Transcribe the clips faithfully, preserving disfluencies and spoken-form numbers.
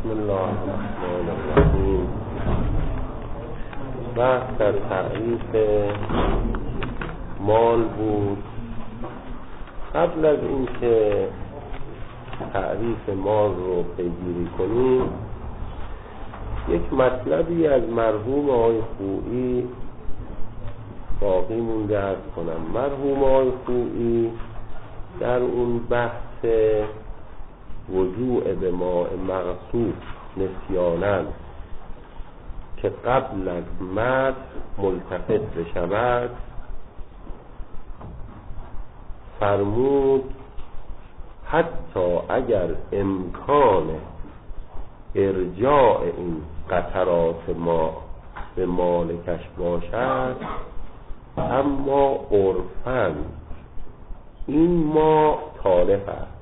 بسم الله الرحمن الرحیم. بحث در تعریف مال بود. قبل از اینکه تعریف مال رو پیگیری کنیم، یک مطلبی از مرحوم آقای خویی باقی مونده عرض کنم. مرحوم آقای خویی در اون بحث وضوع به ماء مغصوب نسیانن که قبل از مد ملتفت بشود فرمود حتی اگر امکان ارجاع این قطرات ما به مالکش باشد، اما عرفاً این ما تالف است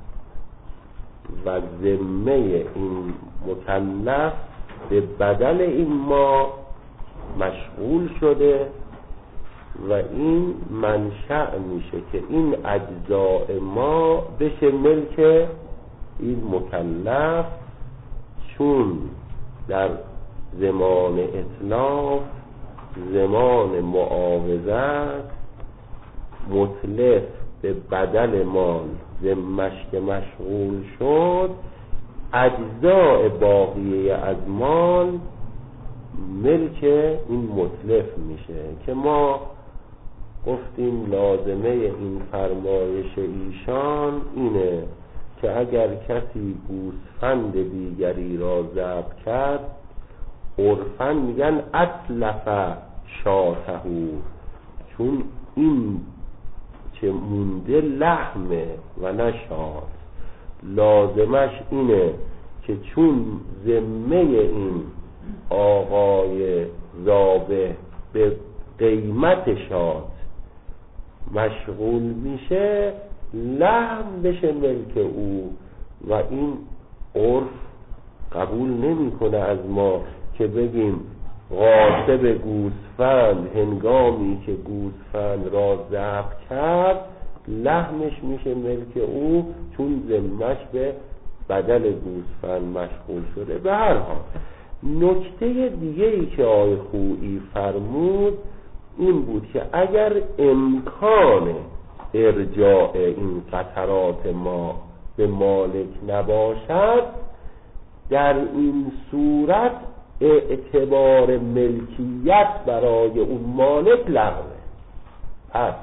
و ذمه این مکلف به بدل این ما مشغول شده و این منشأ میشه که این اجزاء ما بشه ملک این مکلف، چون در زمان اتلاف زمان معاوضت متلف به بدل مال ذمش که مشغول شد، اجزاء باقیه از مال ملک این متلف میشه که ما گفتیم لازمه این فرمایش ایشان اینه که اگر کسی گوسفند دیگری را ذبح کرد، عرفاً میگن اتلف شاتهو، چون این که مونده لحمه و نشاد، لازمش اینه که چون ذمه این آقای ذابح به قیمت شاد مشغول میشه، لحم بشه ملک او و این عرف قبول نمیکنه از ما که بگیم غاصب گوسفند هنگامی که گوسفند را ذبح کرد لحمش میشه ملک او، چون ذمه‌اش به بدل گوسفند مشغول شده. به هر حال نکته دیگه ای که آقای خویی فرمود این بود که اگر امکان ارجاع این قطرات ما به مالک نباشد، در این صورت اعتبار ملکیت برای اون مالک لغوه. پس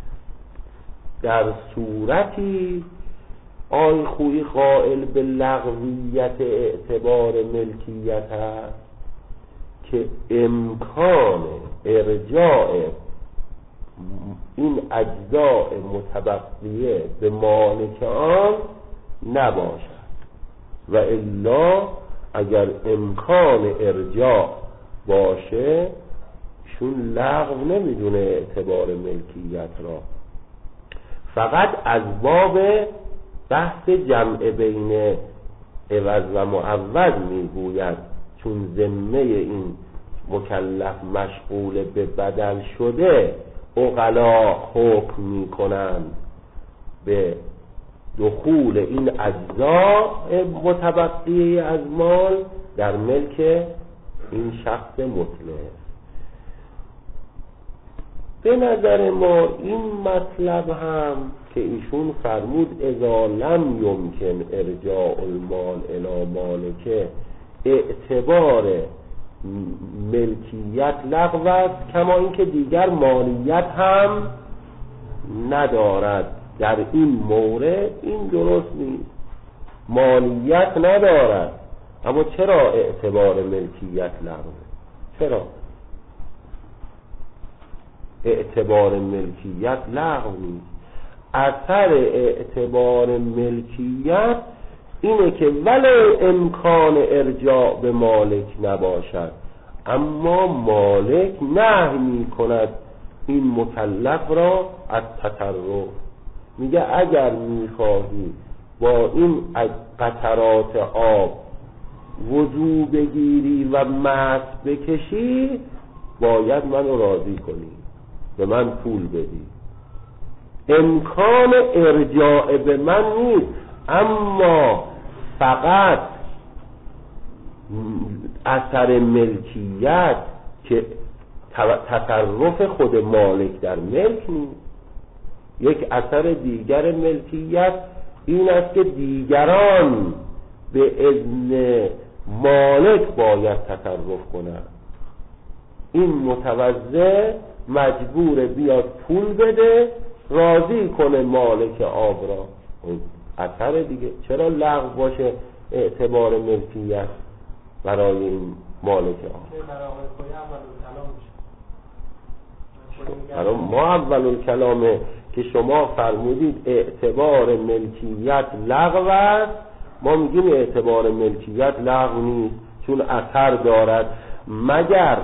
در صورتی آی خویی قائل به لغویت اعتبار ملکیت هست که امکان ارجاع این اجزاء متبقیه به مالک آن نباشد، و الا اگر امکان ارجاع باشه شون لغو نمیدونه اعتبار ملکیت را، فقط از باب بحث جمع بین عوض و معوض میگوید، چون ذمه این مکلف مشغول به بدل شده عقلا حکم میکنند به دخول این اجزاء متبقیه از مال در ملک این شخص مطلق. به نظر ما این مطلب هم که ایشون فرمود اذا لم یمکن ارجاع المال الی مالکه، اعتبار ملکیت لغو است، کما اینکه دیگر مالیت هم ندارد. در این مورد این درست نیست، مالیت ندارد، اما چرا اعتبار ملکیت لغوه؟ چرا اعتبار ملکیت لغو نیست؟ اثر اعتبار ملکیت اینه که ولو امکان ارجاع به مالک نباشد، اما مالک نهی می کند این مکلف را از تطرف. میگه اگر میخواهی با این قطرات آب وضو بگیری و مس بکشی، باید منو راضی کنی، به من پول بدی. امکان ارجاع به من نیست، اما فقط اثر ملکیت که تصرف خود مالک در ملک نیست. یک اثر دیگر ملکیت این است که دیگران به اذن مالک باید تصرف کنند. این متوضع مجبور بیاد پول بده راضی کنه مالک آب را. اثر دیگه چرا لغو باشه اعتبار ملکیت برای این مالک آب؟ برای ما اول کلامه که شما فرمودید اعتبار ملکیت لغو است، ما میگیم اعتبار ملکیت لغو نیست چون اثر دارد، مگر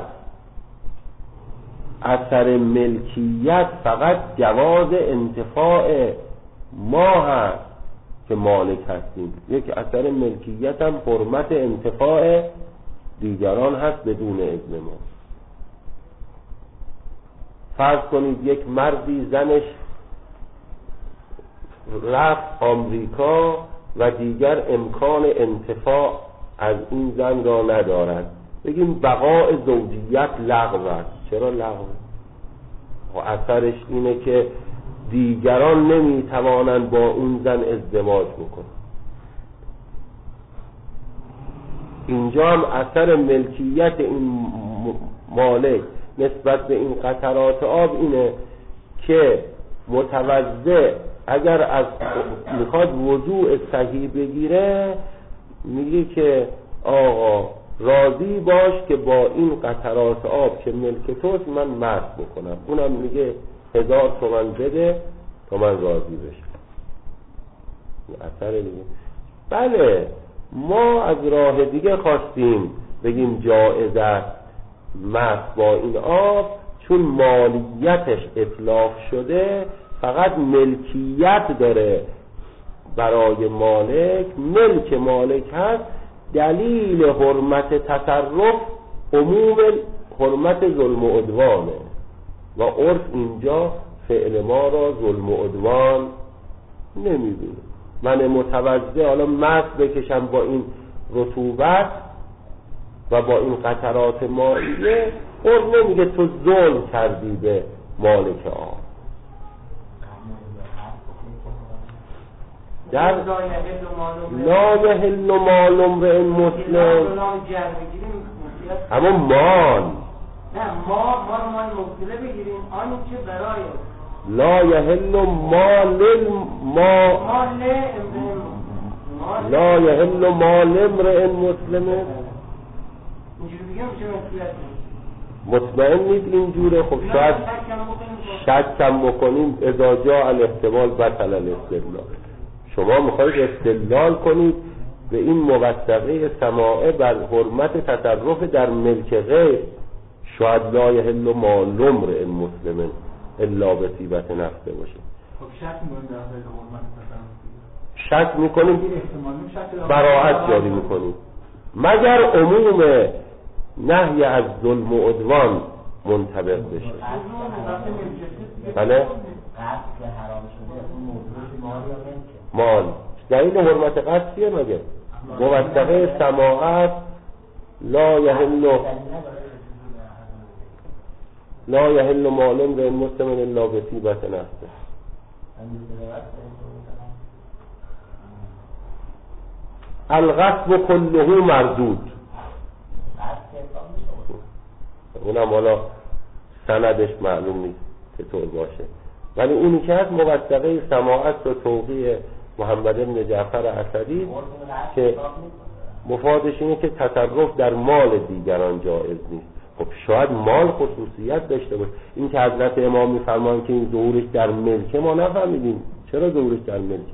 اثر ملکیت فقط جواز انتفاع ما هست که مالک هستیم. یک اثر ملکیت هم حرمت انتفاع دیگران هست بدون اذن ما. فرض کنید یک مردی زنش رفت آمریکا و دیگر امکان انتفاع از این زن را ندارد، بگیم بقاء زوجیت لغو است. چرا لغو؟ و اثرش اینه که دیگران نمیتوانند با اون زن ازدواج بکنند. اینجا هم اثر ملکیت این مالک نسبت به این قطرات آب اینه که متوضع اگر از میخواد وضوء صحیح بگیره میگه که آقا راضی باش که با این قطرات آب که ملک توست من مست بکنم. اونم میگه هزار تومن بده تا من راضی بشم. اثر دیگه. بله ما از راه دیگه خواستیم بگیم جایز است مست با این آب، چون مالیتش اطلاق شده فقط ملکیت داره برای مالک، ملک مالک هست. دلیل حرمت تصرف عموم حرمت ظلم و عدوانه و عرف اینجا فعل ما را ظلم و عدوان نمیبینه. من متوضع حالا مست بکشم با این رطوبت و با این قطرات مائیه، عرف نمیگه تو ظلم کردی به مالک آب. در لا یحل مال امرئ مسلم اما مال نه ما ما مال مبتله بگیریم آنی که برای لا یحل مال ما مال لا یحل مال امرئ مسلم. اینجوری بگیم چه مسئولیت مطمئنید اینجوره؟ خب شاید شک کم بکنیم اذا جاء الاحتمال بطل الاستدلال. شما میخواید استدلال کنید به این موثقه سماعه بر حرمت تصرف در ملک غیر. شاید لا یحل مال امرئ مسلم الا بطیبة نفسه باشه. خب شک میکنیم در حرمت تصرف، شک میکنیم براءت جاری میکنیم مگر عموم نهی از ظلم و عدوان منطبق بشه. بله مال دلیل حرمت قصدیه مگه موثقه سماعت لا یحل لا یحل مال امرئ مسلم الا بطیبة نفسه. الغصب كله مردود. اونم حالا سندش معلوم نیست چطور باشه، ولی اونی که هست موثقه سماعت و توقیع محمد بن جعفر اسدی که مفادش اینه که تصرف در مال دیگران جایز نیست. خب شاید مال خصوصیت داشته باشه. این که حضرت امام میفرمان که این ظهورش در ملکه ما نفهمیدیم چرا ظهورش در ملکه.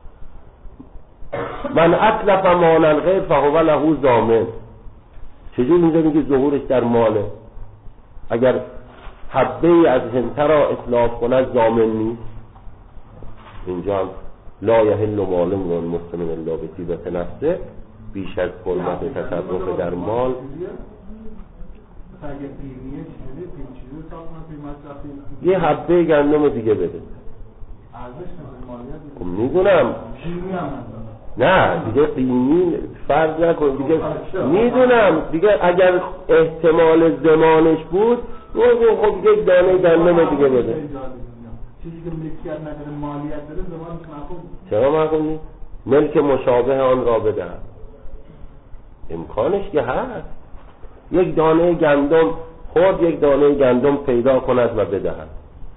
من اتلف مال الغیر فهو له ضامن. چجور اینجا میگه ظهورش در ماله؟ اگر حبه از هنته را اطلاف کند ضامن نیست. اینجا هم لا یحل مال امرئ مسلم الا بطیبة نفسه بیش از حرمت تصرف در مال. یه حبه گندم دیگه بده. میدونم نه دیگه قیمی فرض نکن دیگه. میدونم دیگه اگر احتمال زمانش بود خب دیگه دانه گندم دیگه بده. چیزی که ملکیت نداره مالیت داره زمانش معقول. چرا معقول نیست؟ ملک مشابه آن را بدهد. امکانش که هست. یک دانه گندم خود یک دانه گندم پیدا کند و بدهد.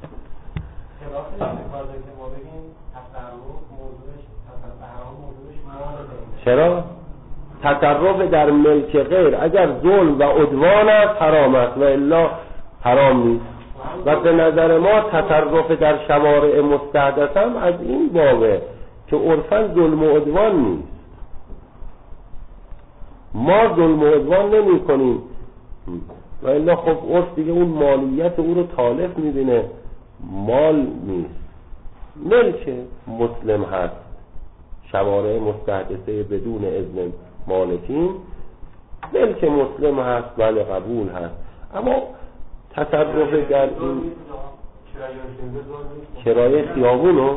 چرا؟ تصرف در ملک غیر اگر ظلم و عدوان است حرام است و الا حرام نیست. و به نظر ما تصرف در شوارع مستحدث هم از این بابه که عرفاً ظلم و عدوان نیست. ما ظلم و عدوان نمی کنیم و الا خب عرف دیگه اون مالیت او رو تالف میبینه، مال نیست. ملک مسلم هست، شوارع مستحدثه بدون اذن مالکین ملک مسلم هست، بله قبول هست. اما تصرف در این کرایه خیابونو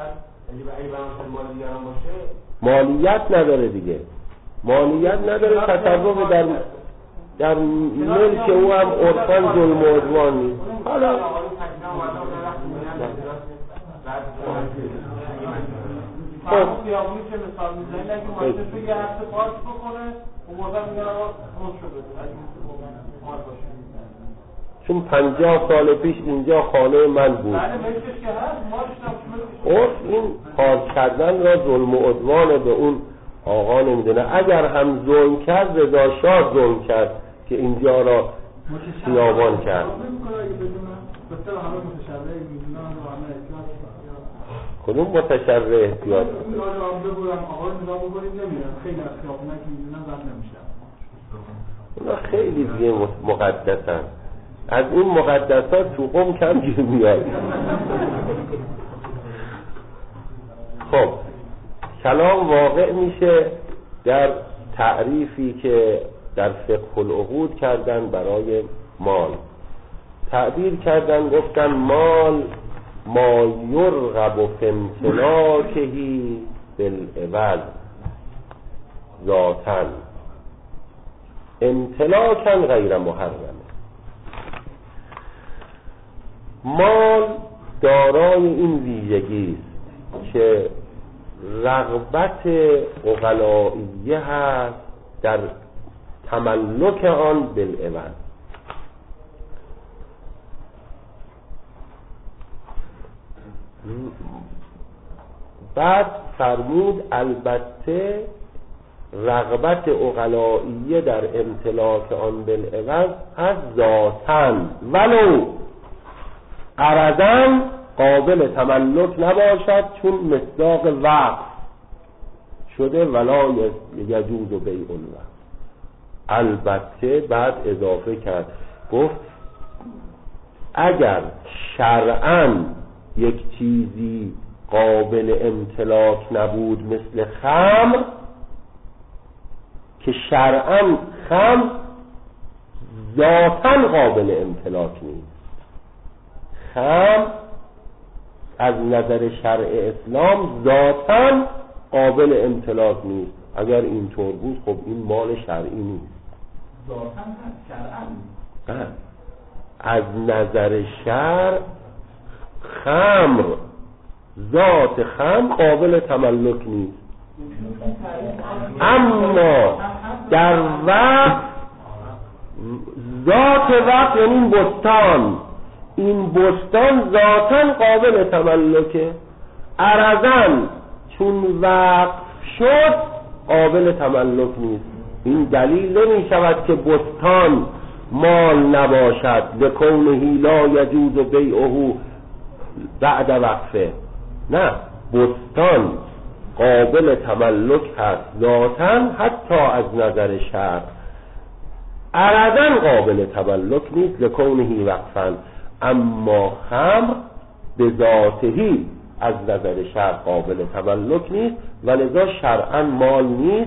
مالیت نداره دیگه، مالیت نداره. تصرف در در ملک او هم عرفاً ظلم و عدوان نیست. حالا خب خیابونی که مثال میزنید اگه ماشین تو یه هفته پارک بکنه اون موقع میگن آقا خود شده اگه مال باشه. چون پنجاه سال پیش اینجا خانه من بود. بله ملکش که هست مالش عرف این پارک کردن را ظلم و عدوان به اون آقا نمیدونه. اگر هم ظلم کرد رضا شاه ظلم کرد که اینجا را خیابان کرد. کدوم متشرع احتیاط؟ اونا خیلی دیگه مقدسن. از این مقدسات تو قم کم گیر میاد. خب کلام واقع میشه در تعریفی که در فقه العقود کردن برای مال. تعبیر کردن گفتن مال ما یرغب فی امتلاکهی بالعوض ذاتن امتلاکن غیر محرم. مال دارای این ویژگی است که رغبت عقلائیه هست در تملک آن بالعوض. بعد فرمود البته رغبت عقلائیه در امتلاک آن بالعوض از ذاتن ولو قرضاً قابل تملک نباشد چون مصداق وقف شده ولا یجوز بیع الوقف. البته بعد اضافه کرد گفت اگر شرعاً یک چیزی قابل امتلاک نبود مثل خمر که شرعاً خمر ذاتاً قابل امتلاک نیست. خمر از نظر شرع اسلام ذاتاً قابل امتلاک نیست. اگر اینطور بود خب این مال شرعی نیست. ذاتاً شرعاً از نظر شرع خمر ذات خمر قابل تملک نیست. اما در وقت ذات وقت یعنی این بستان این بستان ذاتاً قابل تملکه. عرضاً چون وقف شد قابل تملک نیست. این دلیل نمی شود که بستان مال نباشد لکونه لا یجوز بیعه بعد وقفه. نه، بستان قابل تملک هست ذاتاً حتی از نظر شرع. عرضاً قابل تملک نیست لکونه وقفاً. اما خمر به ذاتهی از نظر شرع قابل تملک نیست و لذا شرعاً مال نیست.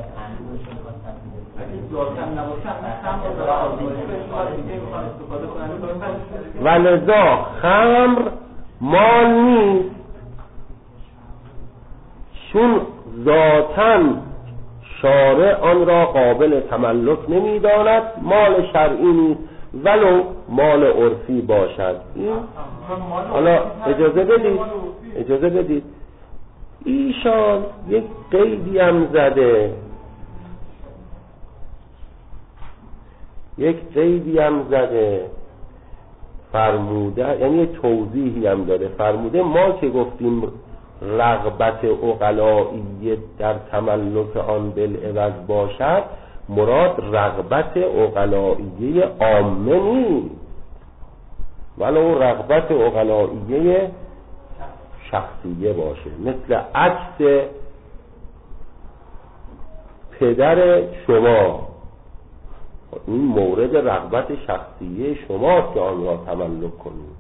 و لذا خمر مال نیست چون ذاتاً شارع آن را قابل تملک نمی‌داند، مال شرعی نیست ولو مال عرفی باشد. این حالا اجازه بدید اجازه بدید ایشان یک قیدی هم زده یک قیدی هم زده فرموده، یعنی توضیحی هم داره، فرموده ما که گفتیم رغبت عقلایی در تملک آن بالعوض باشد، مراد رغبت عقلایی عامه نیست ولو رغبت عقلایی شخصیه باشه، مثل عکس پدر شما، این مورد رغبت شخصیه شماست که آن را تملک کنید.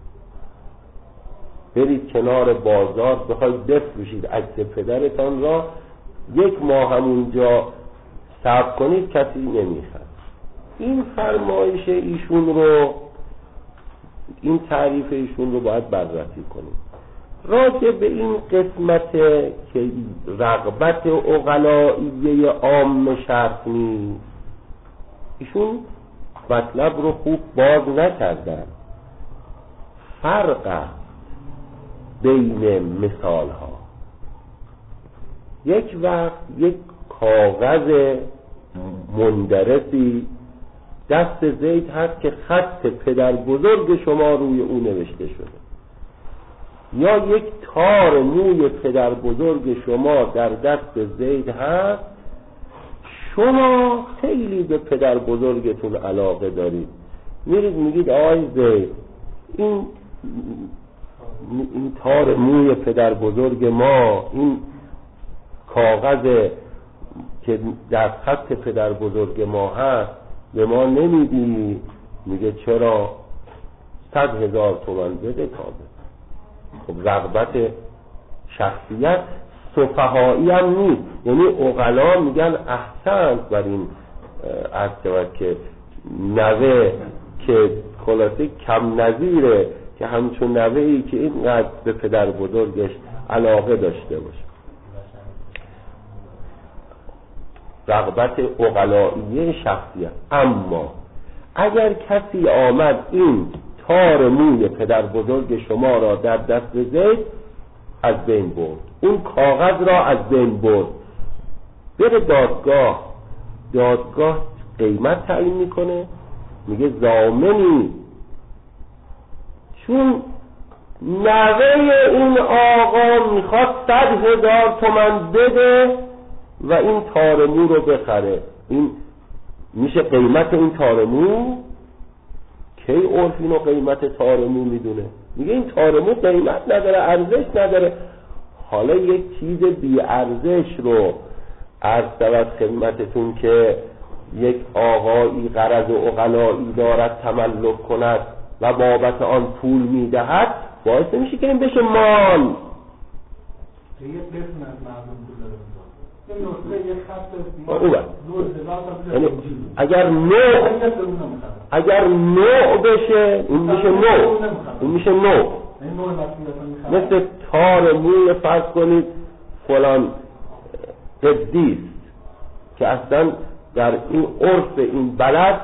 برید کنار بازار بخواید بفروشید عکس پدرتان را، یک ماه همونجا صبر کنید کسی نمیخرد. این فرمایش ایشون رو، این تعریف ایشون رو باید بررسی کنید. راجع به این قسمت که رغبت عقلایی عام شرط نیست، ایشون مطلب رو خوب باز نکردن. فرق بین مثال ها، یک وقت یک کاغذ مندرسی دست زید هست که خط پدر بزرگ شما روی او نوشته شده، یا یک تار موی پدر بزرگ شما در دست زید هست، شما خیلی به پدر بزرگتون علاقه دارید، میرید میگید آقای زید این این تار موی پدر بزرگ ما، این کاغذ که در خط پدر بزرگ ما هست به ما نمیدی؟ میگه چرا؟ صد هزار تومان بده تا بده. خب رغبت شخصیت سفهایی هم نیست، یعنی عقلا میگن احسن بر این عرض شود که نوه که خلاصه کم نظیره که همچون نوهی که اینقدر به پدر بزرگش علاقه داشته باشه. رغبت عقلایی شخصیت. اما اگر کسی آمد این تار موی پدر بزرگ شما را در دست زید از بین برد، اون کاغذ را از بین برد، بره دادگاه، دادگاه قیمت تعیین میکنه، میگه ضامنی، چون نوه این آقا میخواد صد هزار تومان بده و این تار مو رو بخره، این میشه قیمت این تار مو؟ کی عرف اینو قیمت تار مو میدونه؟ میگه این تار مو قیمت نداره، ارزش نداره. حالا یک چیز بی ارزش رو عرض شود خدمتتون که یک آقایی غرض و عقلایی دارد تملک کند و بابت آن پول میدهد، باعث میشه که این بشه مال. یه قسم از مردم پول داره یه نسخه یه خط او یعنی اگر نوع اگر نوع بشه این میشه نوع، این میشه نوع. مثل تار موی فرض کنید فلان قدیس که اصلا در این عرف این بلد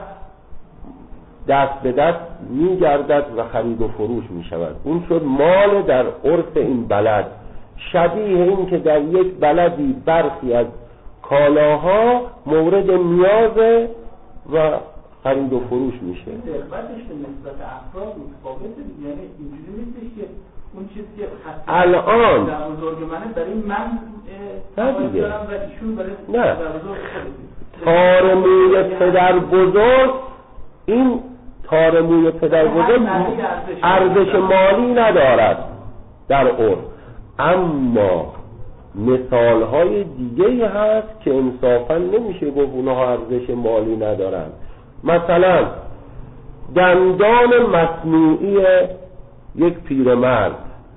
دست به دست میگردد و خرید و فروش میشود، اون شد مال در عرف این بلد. شبیه این که در یک بلدی برخی از کالاها مورد نیاز و خرید و فروش میشه. دقیقتش به نسبت افراد متفاوته، یعنی اینجوری نیستش که اون چیزی که الان در بزرگ منه برای من نه دارم و ایشون برای نه در بزرگ تار موی پدر بزرگ، این تار موی پدر بزرگ ارزش مالی ندارد در عرف، اما مثال های دیگه هست که انصافا نمیشه گفت اونها ارزش مالی ندارن. مثلا دندان مصنوعی یک پیرمرد،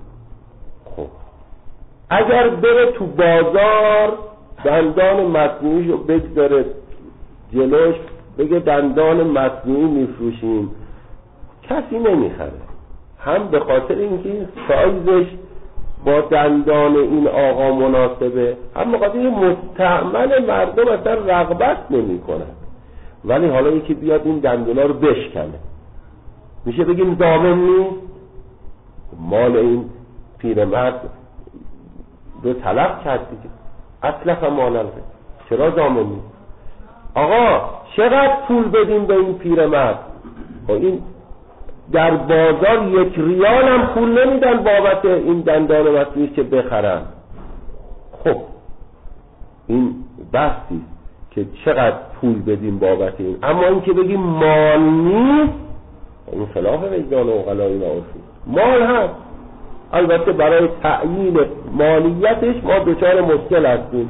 خب اگر بره تو بازار دندان مصنوعی رو بگذاره جلوش بگه دندان مصنوعی میفروشیم، کسی نمیخره، هم به خاطر اینکه سایزش با دندان این آقا مناسبه، اما قضیه مستعمل مردم اصلا رغبت نمی کنن. ولی حالا یکی بیاد این دندونا رو بشکنه، میشه بگیم ضامن نیست؟ مال این پیرمرد رو طلب کرد دیگه، اطلق مال چرا ضامن نیست؟ آقا چقدر پول بدیم به این پیرمرد؟ این در بازار یک ریال هم پول نمیدن بابت این دندان مصنوعی که بخرن. خب این بحثی که چقدر پول بدیم بابت این، اما این که بگیم مال نیست، این خلاف وجدان عقلای ما اصول. مال هست، البته برای تعیین مالیتش ما دچار مشکل هستیم،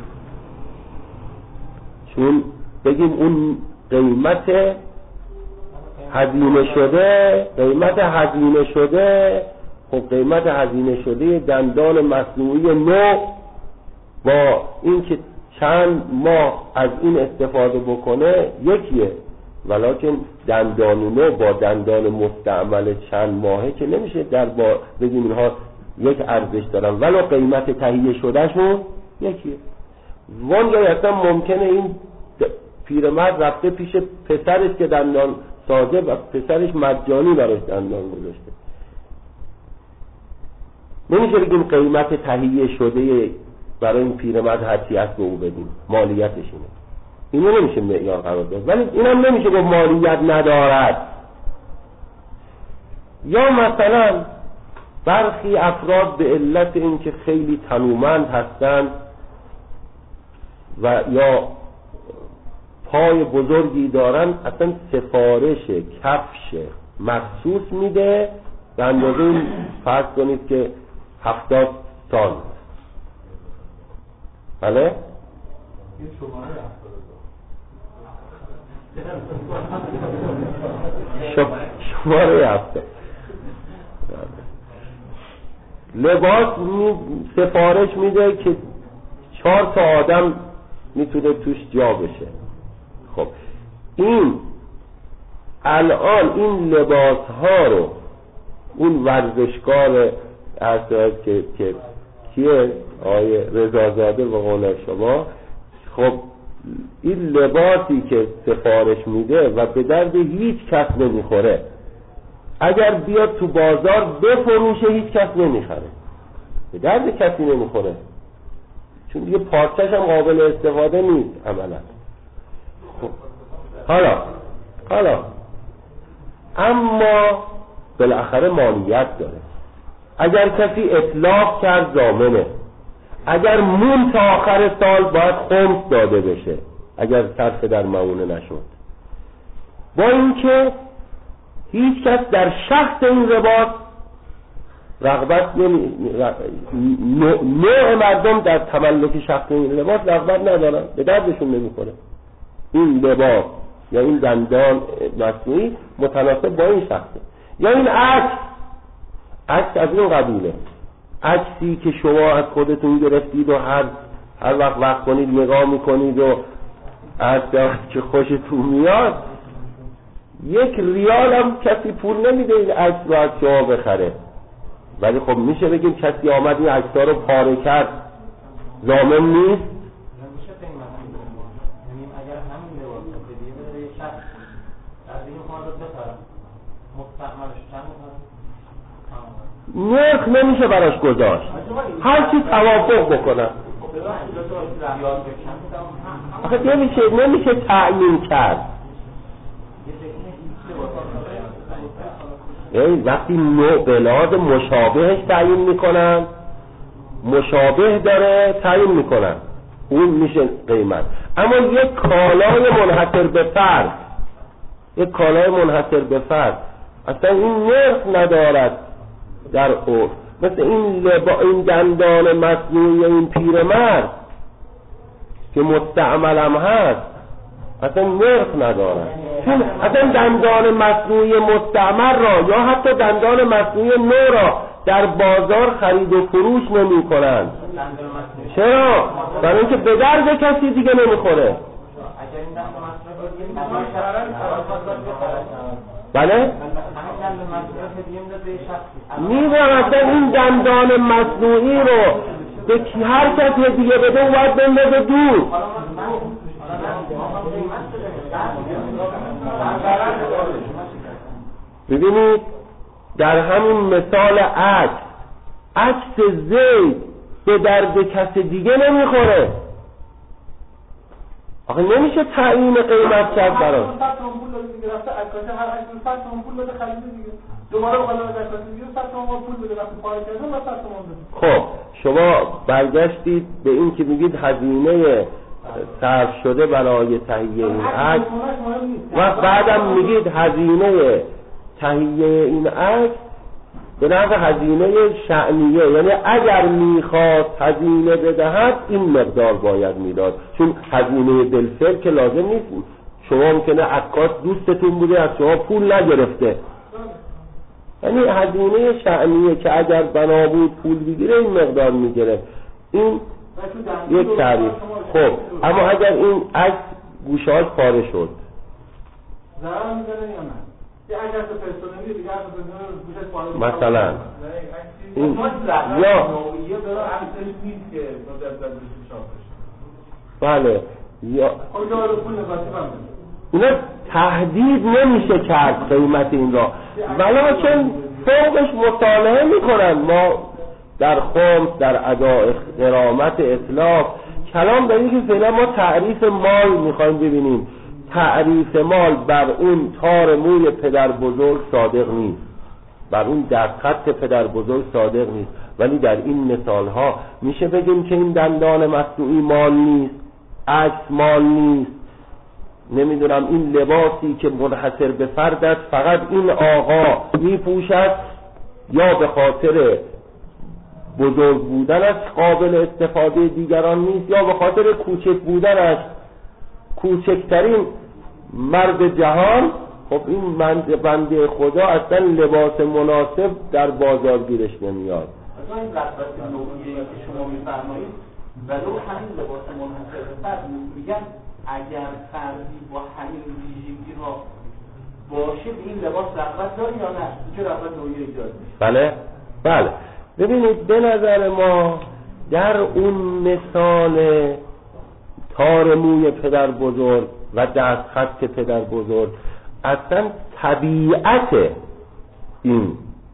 چون بگیم اون قیمت هزینه شده، قیمت هزینه شده خب قیمت هزینه شده دندان مصنوعی نو با این که چند ماه از این استفاده بکنه یکیه، ولکن دندان نو با دندان مستعمل چند ماهه که نمیشه در با بگیم اینها یک ارزش دارن، ولو قیمت تهیه شدهشون یکیه. وانگاه اصلا ممکنه این پیرمرد رفته پیش پسرش که دندان سازه و پسرش مجانی براش دندان گذاشته، نمیشه بگیم قیمت تهیه شده برای این پیرمرد هرچی هست به او بدیم، مالیتش اینه. اینو نمیشه معیار قرار داد، ولی اینم نمیشه گفت مالیت ندارد. یا مثلا برخی افراد به علت اینکه خیلی تنومند هستند و یا پای بزرگی دارن، اصلا سفارش کفش مخصوص میده به اندازه این فرض کنید که هفتاد سال. بله؟ شماره هفتاد لباس می سفارش میده که چهار تا آدم میتونه توش جا بشه. خب این الان این لباس ها رو اون ورزشکار هست که که کیه آیه رضازاده به قول شما، خب این لباسی که سفارش میده و به درد هیچ کس نمیخوره، اگر بیاد تو بازار بفروشه هیچ کس نمیخره، به درد کسی نمیخوره، چون دیگه پارچش هم قابل استفاده نیست عملا. خب حالا حالا اما بالاخره مالیت داره. اگر کسی اطلاق کرد ضامنه، اگر مون تا آخر سال باید خمس داده بشه اگر صرف در معونه نشد، با اینکه هیچ کس در شخص این لباس رغبت نمی... نوع مردم در تملک شخص این لباس رغبت ندارن، به دردشون نمیخوره این لباس یا این دندان مصنوعی متناسب با این شخصه. یا این عکس عکس از این قبیله، عکسی که شما از خودتون گرفتید و هر هر وقت وقت کنید نگاه میکنید و از که خوشتون میاد، یک ریال هم کسی پول نمیده این عکس رو از شما بخره. ولی خب میشه بگیم کسی آمد این عکس‌ها رو پاره کرد ضامن نیست؟ نرخ نمیشه براش گذاشت، هر چی توافق بکنن. آخه نمیشه نمیشه تعیین کرد. وقتی نوع بلاد مشابهش تعیین میکنن، مشابه داره تعیین میکنن، اون میشه قیمت. اما یک کالای منحصر به فرد، یک کالای منحصر به فرد اصلا این نرخ ندارد در عرف. مثل این لبا این دندان مصنوعی این پیرمرد که مستعمل هم هست اصلا نرخ ندارد، چون اصلا دندان مصنوعی مستعمل را یا حتی دندان مصنوعی نو را در بازار خرید و فروش نمی کنند. چرا؟ برای اینکه به درد کسی دیگه نمیخوره. بله؟ میدونم اصلا این دندان مصنوعی رو به کی هر کس هدیه بده و باید بندازه دور. ببینید در همین مثال عکس عکس زید به درد کس دیگه نمیخوره. آخه نمیشه تعیین قیمت کرد براش. خب شما برگشتید به این که میگید هزینه صرف شده برای تهیه این عکس و بعدم میگید هزینه تهیه این عکس به نفع هزینه شأنیه، یعنی اگر میخواست هزینه بدهد این مقدار باید میداد، چون هزینه بالفعل که لازم نیست. شما ممکنه عکاس دوستتون بوده از شما پول نگرفته، یعنی هزینه شأنیه که اگر بنا بود پول بگیره این مقدار میگیره. این یک تعریف. خب اما اگر این عکس گوشه‌هاش پاره شد ضرر می‌کنه یا نه؟ یه عکس پرسونلی دیگه عکس پرسونلی گوشش پاره مثلا این یا یه برای عکسش نیست که مدت گوشش چاپ بشه. بله یا کجا رو پول نگاتیو هم اینا تهدید نمیشه کرد قیمت این را، ولیکن فوقش مطالعه میکنن. ما در خمس در اداء غرامت اطلاق کلام داریم که فعلا ما تعریف مال میخوایم ببینیم. تعریف مال بر اون تار موی پدر بزرگ صادق نیست، بر اون دستخط پدر بزرگ صادق نیست، ولی در این مثال ها میشه بگیم که این دندان مصنوعی مال نیست، عکس مال نیست، نمیدونم این لباسی که منحصر به فرد است فقط این آقا میپوشد یا به خاطر بزرگ بودنش قابل استفاده دیگران نیست یا به خاطر کوچک بودنش کوچکترین مرد جهان. خب این بنده خدا اصلا لباس مناسب در بازار گیرش نمیاد. اصلا این رغبت نوعیه که شما میفرمایید ولو همین لباس منحصر به فرد میگن اگر فردی با همین ویژگی ها باشه به این لباس رغبت داره یا نه؟ چه رغبت نوعیه ایجاد میشه؟ بله بله. ببینید به نظر ما در اون مثال تار موی پدر بزرگ و دستخط پدر بزرگ اصلا طبیعت این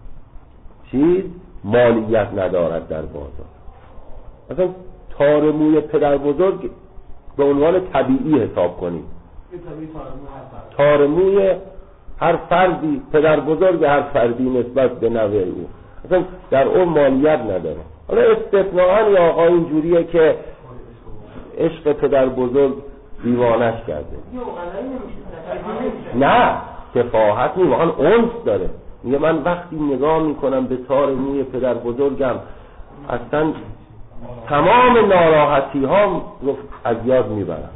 چیز مالیت ندارد در بازار. اصلا تار موی پدر بزرگ به عنوان طبیعی حساب کنید. تار موی هر فردی پدر بزرگ هر فردی نسبت به نوع او اصلا در اون مالیت نداره. حالا استثناءً یا آقا اینجوریه که عشق پدر بزرگ دیوانش کرده. نه سفاحت نیست، واقعا انس داره. میگه من وقتی نگاه میکنم به تار موی پدر بزرگم اصلا تمام ناراحتی ها رو از یاد میبرم.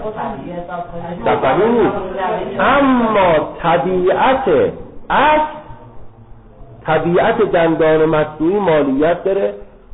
طبیعی نیست، اما طبیعت اصل طبیعت دندان مصنوعی مالیت داره،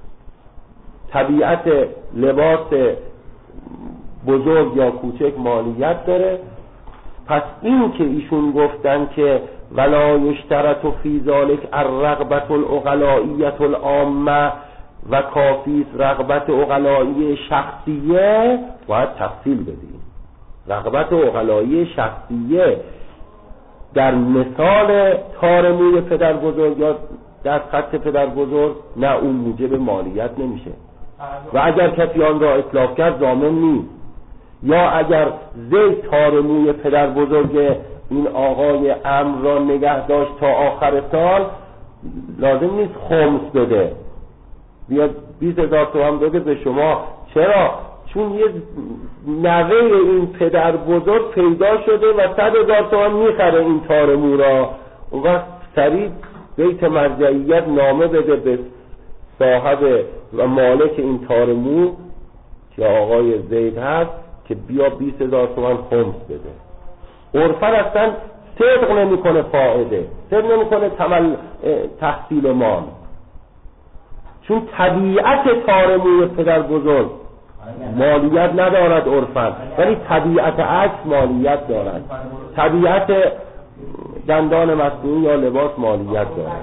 طبیعت لباس بزرگ یا کوچک مالیت داره. پس این که ایشون گفتن که ولا یشترط فی ذلک الرغبة العقلائیة العامة و کافی رغبت عقلایی شخصیه، باید تفصیل بدیم. رغبت عقلایی شخصیه در مثال تار موی پدر بزرگ یا در خط پدر بزرگ نه اون موجب مالیت نمیشه و اگر کسی آن را اطلاق کرد ضامن نیست. یا اگر زید تار موی پدر بزرگ این آقای امر را نگه داشت تا آخر سال لازم نیست خمس بده، بیاد بیست هزار تومان بده به شما. چرا؟ چون یه نوه این پدر بزرگ پیدا شده و صد هزار تومان میخره این تار مو را. اون وقت سریع بیت مرجعیت نامه بده به صاحب و مالک این تار مو که آقای زید هست که بیا بیست هزار تومان خمس بده. عرفاً اصلا صدق نمی کنه فائده، صدق نمی کنه تمل تحصیل مال، چون طبیعت تار موی پدر بزرگ مالیت ندارد عرفاً، ولی طبیعت عکس مالیت دارد. طبیعت دندان مصنوعی یا لباس مالیت داره.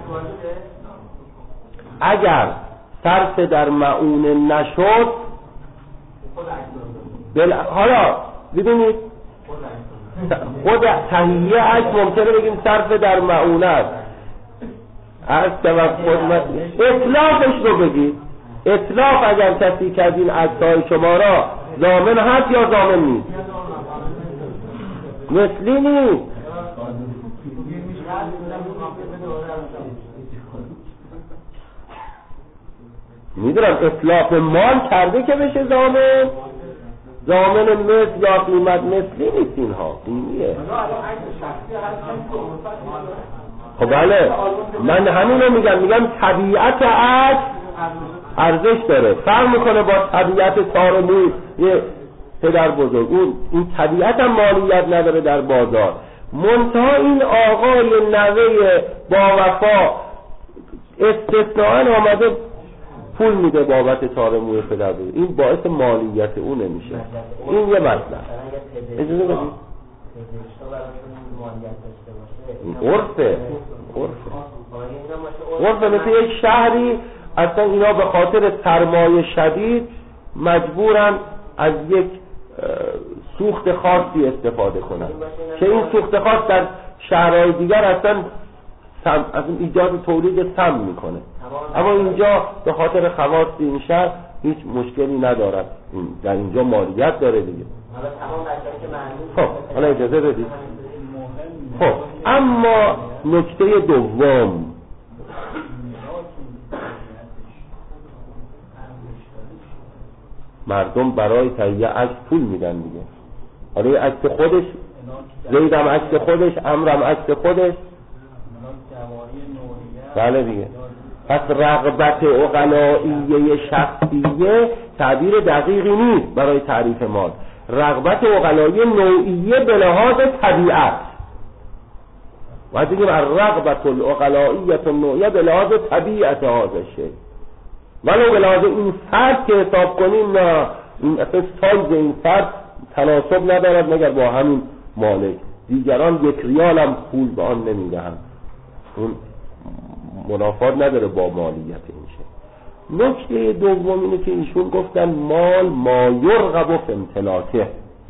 اگر صرف در معونه نشد بل... حالا ببینید خود تهیه عکس ممکنه بگیم صرف در معونه است، از توقع اطلاقش رو بگید. اطلاق اگر کسی که از این عکس‌های شما را ضامن هست یا ضامن نیست؟ مثلی نیست. میدونم اطلاق مال کرده که بشه ضامن، ضامن مثل یا قیمت مثلی نیست، اینها قیمیه. خب بله من همینو میگم، میگم طبیعت عکس ارزش داره، فرق میکنه با طبیعت تار موی یه پدر بزرگ. اون این طبیعت هم مالیت نداره در بازار. منتها این آقای نوه با وفا استثناءً آمده پول میده بابت تار موی پدر بزرگ، این باعث مالیت اون نمیشه. این یه مسئله. اجازه بدید این عرفه عرفه عرفه مثل یک شهری اصلا اینا به خاطر سرمایه شدید مجبورن از یک سوخت خاصی استفاده کنن که این سوخت خاص در شهرهای دیگر اصلا سم، از ایجاد تولید سم میکنه، اما اینجا به خاطر خواص این شهر هیچ مشکلی ندارد، در اینجا مالیت داره دیگه. خب حالا اجازه بدید. خب اما نکته دوم، مردم برای تهیه عکس پول میدن دیگه. حالا یه عکس خودش، زیدم عکس خودش، امرم عکس خودش، بله دیگه. پس رغبت عقلائیه شخصیه تعبیر دقیقی نیست برای تعریف مال. رغبت عقلائیه نوعیه به لحاظ طبیعت. باید بگیم الرغبت العقلائیه النوعیه به لحاظ طبیعت هذا الشیء، ولو به لحاظ این فرد که حساب کنیم نه، این اصلا سایز این فرد تناسب ندارد مگر با همین مالک. دیگران یک ریال هم پول به آن نمیدهند، اون منافات نداره با مالیت این شیء. نکته دوم اینه که ایشون گفتن مال ما یرغب فی امتلاکه،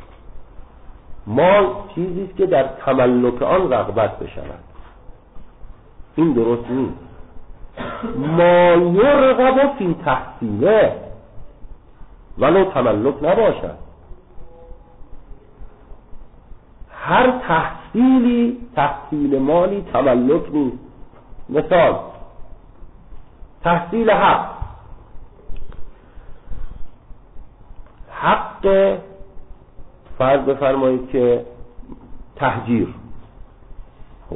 مال چیزی است که در تملک آن رغبت بشود. این درست نیست. ما یرغب فی تحصیله ولو تملک نباشد. هر تحصیلی تحصیل مالی تملک نیست. مثال تحصیل حق، حق فرض بفرمایید که تهجیر، خب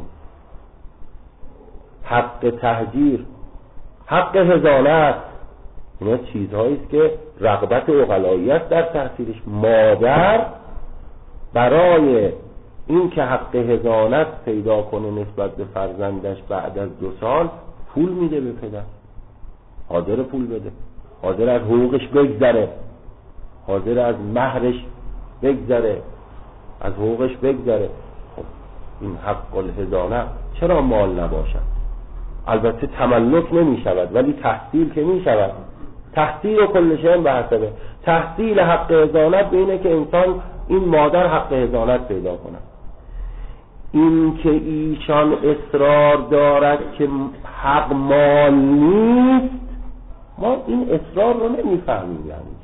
حق تهجیر، حق حضانت، اینا چیزهایی است که رغبت عقلایی است در تحصیلش. مادر برای این که حق حضانت پیدا کنه نسبت به فرزندش بعد از دو سال پول میده به پدر، حاضر پول بده، حاضر از حقوقش بگذره، حاضر از مهرش بگذره، از حقوقش بگذره. خب این حق الحضانه چرا مال نباشد؟ البته تملک نمی شود ولی تحصیل که می شود. تحصیل و کل شیء به حسبه. تحصیل حق حضانت به اینه که انسان این مادر حق حضانت پیدا کنه. این که ایشان اصرار دارد که حق مال نیست، ما این اصرار رو نمیفهمیم. یعنی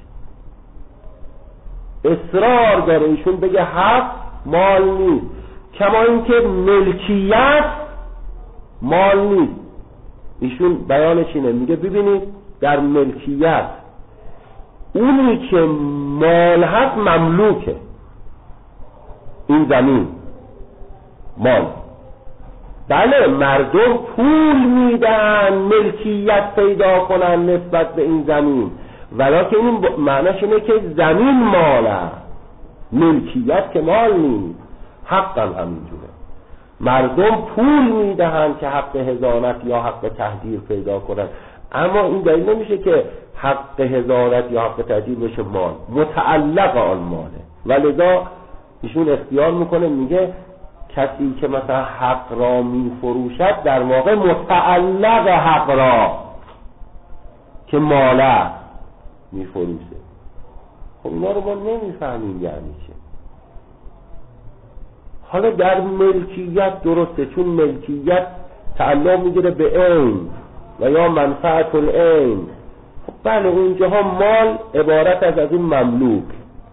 اصرار داره ایشون بگه حق مال نیست، کما اینکه ملکیت مال نیست. ایشون بیانش اینه، میگه ببینید در ملکیت اونی که مال هست مملوکه، این زمین مال. بله مردم پول میدن ملکیت پیدا کنن نسبت به این زمین، ولیکن این معنیش اینه که زمین مال است، ملکیت که مال نیست. حق هم همینجوره، مردم پول میدهن که حق حضانت یا حق تهجیر پیدا کنن، اما این دلیل نمیشه که حق حضانت یا حق تهجیر بشه مال، متعلق آن ماله. ولذا ایشون اختیار میکنه میگه کسی که مثلا حق را می فروشد در واقع متعلق حق را که ماله می فروشه. خب اینا رو ما نمیفهمیم یعنی چه. حالا در ملکیت درسته، چون ملکیت تعلق میگیره به عین و یا منفعت العین. خب بله اونجاها مال عبارت از از این مملوک،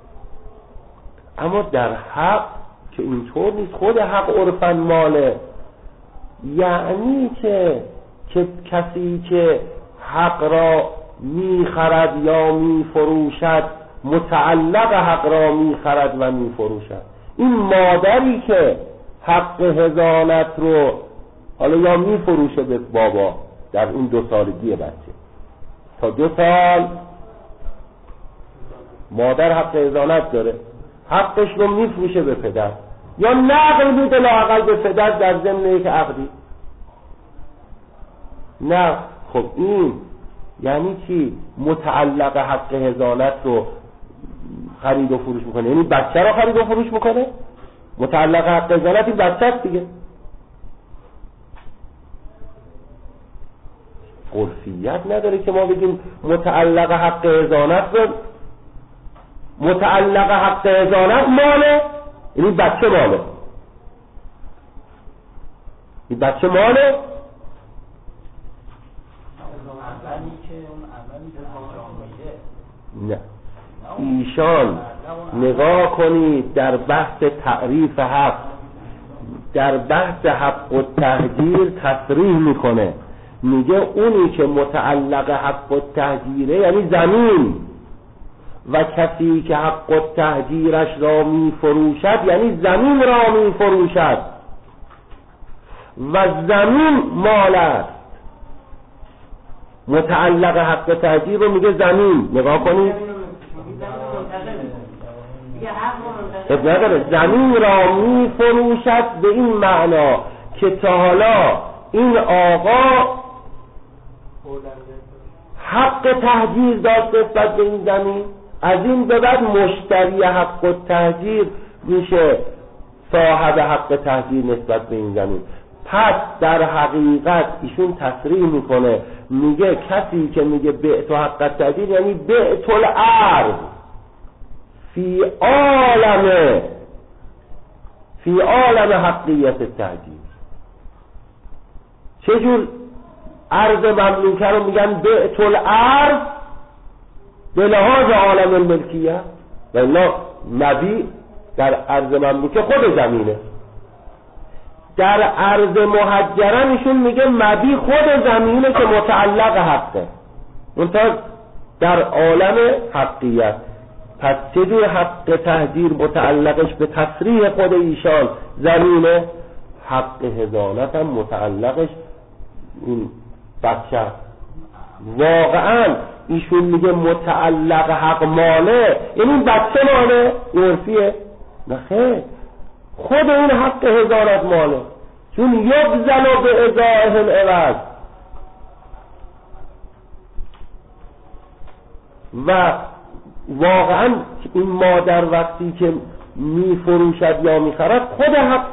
اما در حق که اینطور نیست. خود حق عرفاً ماله، یعنی که که کسی که حق را میخرد یا میفروشد متعلق حق را میخرد و میفروشد. این مادری که حق حضانت رو حالا یا میفروشه به بابا در اون دو سالگی بچه، تا دو سال مادر حق حضانت داره، حقش رو میفروشه به پدر یا نقل میده لااقل به پدر در ضمن یک عقدی. نه خب این یعنی چی؟ متعلق حق حضانت رو خرید و فروش میکنه، یعنی بچه رو خرید و فروش میکنه. متعلق حق حضانت این بچه است دیگه. عرفیت نداره که ما بگیم متعلق حق حضانت رو، متعلق حق حضانت ماله، یعنی بچه ماله، این بچه ماله. نه ایشان نگاه کنید در بحث تعریف حق، در بحث حق و تهجیر تصریح میکنه، میگه اونی که متعلق حق و تهجیره یعنی زمین، و کسی که حق و تهجیرش را میفروشد یعنی زمین را میفروشد و زمین مال است. متعلق حق و تهجیر رو میگه زمین. نگاه کنید اب نداره، زمین را میفروشد به این معنا که تا حالا این آقا حق تهجیر داشت نسبت به این زمین، از این به بعد مشتری حق و تهجیر میشه صاحب حق تهجیر نسبت به این زمین. پس در حقیقت ایشون تصریح میکنه، میگه کسی که میگه بعت حق تهجیر یعنی بعت الارض فی عالم فی عالم حقیت تهجیر. چجور ارض مملوکه رو میگن بعت الارض به لحاظ عالم الملکیه، و الا مبیع در ارض مملوکه خود زمینه. در ارض محجره ایشون میگه مبیع خود زمینه که متعلق حقه، اونتا در عالم حقیت. پس چجور حق تهجیر متعلقش به تصریح خود ایشان زمینه، حق حضانت هم متعلقش این بچه. واقعا ایشون میگه متعلق حق ماله یعنی بچه ماله، عرفیه؟ نه خیر، خود این حق حضانت ماله، چون یبذل به ازائه العوض. و واقعا این مادر وقتی که میفروشد یا میخرد خود حق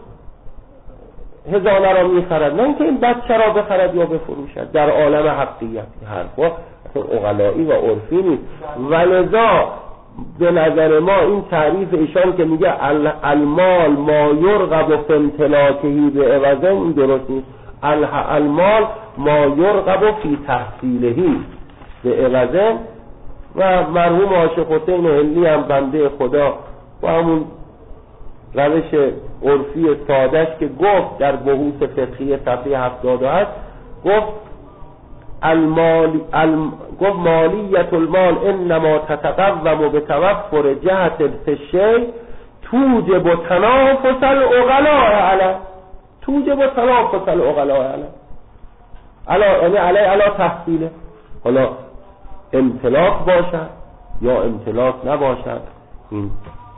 هزانه را میخرد، نه اینکه این بچه را بخرد یا بفروشد. در عالم حقیقت حرفا عقلایی و عرفی نیست. ولذا به نظر ما این تعریف ایشان که میگه المال ما یرغب فی امتلاکه به عوض، این درست نیست. المال ما یرغب فی تحصیله به عوض. و مرحوم عاشق حسین هلی هم بنده خدا با همون روش عرفی سادش که گفت در بحوث فقهی صفحه هفتاد و هشت گفت المال الم... گفت مالیت المال انما تتقوم به توفر جهت الفشی توجب تنافس العقلاء علی توجب تنافس العقلاء علی علی یعنی علی علی تحصیله. حالا امتلاک باشد یا امتلاک نباشد، این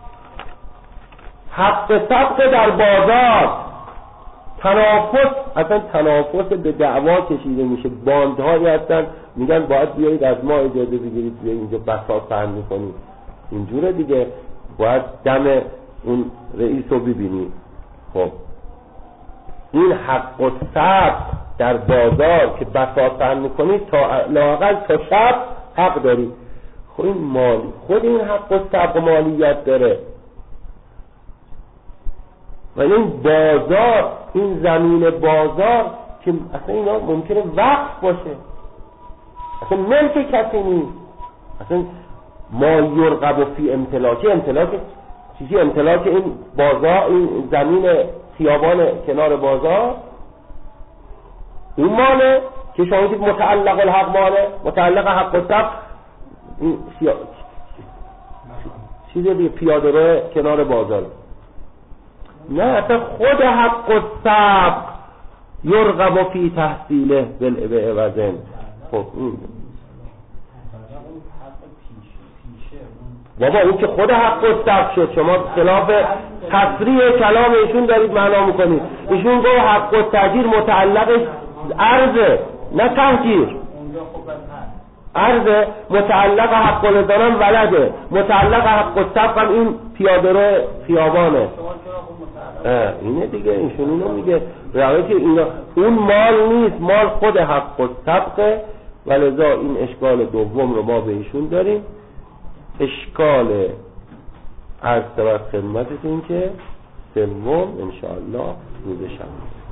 حق سبق در بازار تنافس، اصلا تنافس به دعوا کشیده میشه. باندهایی هستن میگن باید بیایید از ما اجازه بگیرید بیایید اینجا بساط پهن میکنید، اینجوره دیگه، باید دم اون رئیس رو ببینید. خب این حق و سبق در بازار که بساط فهم میکنید تا لااقل تا شب حق دارید. خب این مالی خود این حق و سبق مالیت داره و این بازار، این زمین بازار که اصلا اینا ممکنه وقف باشه، اصلا ملک کسی نیست، اصلا ما یرغب فی امتلاک امتلاک چیزی امتلاک این بازار، این زمین خیابان کنار بازار این ماله که شما میگید متعلق الحق ماله، متعلق حق و سبق این سیا... چیزی دیگه پیاده رو کنار بازار. نه اصلا خود حق و سبق یرغب فی تحصیله بالعوض. خب این بابا اون که خود حق و سبق شد، شما خلاف تصریح کلام ایشون دارید معنا میکنید. ایشون گفت حق و تأجیر متعلقش عرضه نه تأجیر، عرضه متعلق حق و دارم ولده، متعلق حق و سبق هم این پیاده رو خیابانه. اینه دیگه، ایشون اینو میگه رعایت اینا. اون مال نیست، مال خود حق و سبقه و لذا این اشکال دوم رو ما به ایشون داریم. اشکال عرض شود خدمتتون که سوم انشاءالله روز شنبه